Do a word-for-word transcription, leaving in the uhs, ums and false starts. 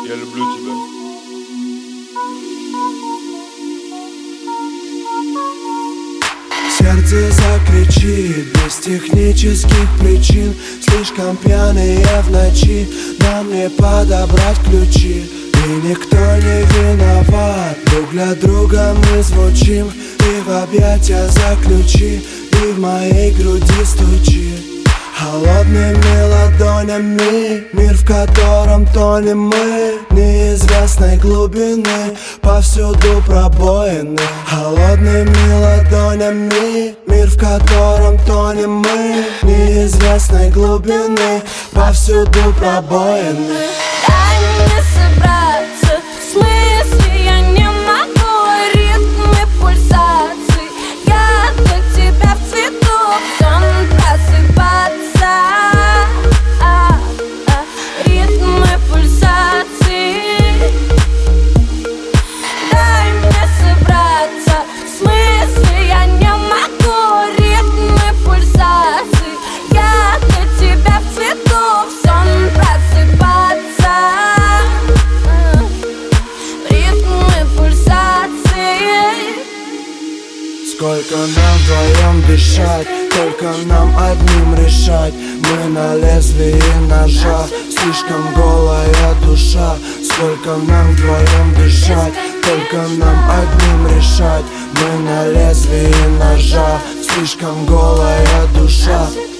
Я люблю тебя. Сердце закричит без технических причин. Слишком пьяные в ночи, нам не подобрать ключи. И никто не виноват, друг для друга мы звучим. И в объятия заключи, и в моей груди стучи. Холодными ладонями мир, в котором тонем мы, неизвестной глубины, повсюду пробоины. Холодными ладонями мир, в котором тонем мы, неизвестной глубины, повсюду пробоины. Дай мне собраться, в смысле я не могу. Ритмы пульсаций, я для тебя в цвету, в сон просыпаться. а, а, Ритмы пульсаций. Дай мне собраться, в смысле я не могу. Ритмы пульсаций, я для тебя в цвету, в сон просыпаться. Ритмы пульсаций. Сколько нам вдвоем дышать, только нам одним решать. Мы на лезвии ножа, слишком голая душа. Сколько нам вдвоем дышать, только нам одним решать. Мы на лезвии ножа, слишком голая душа.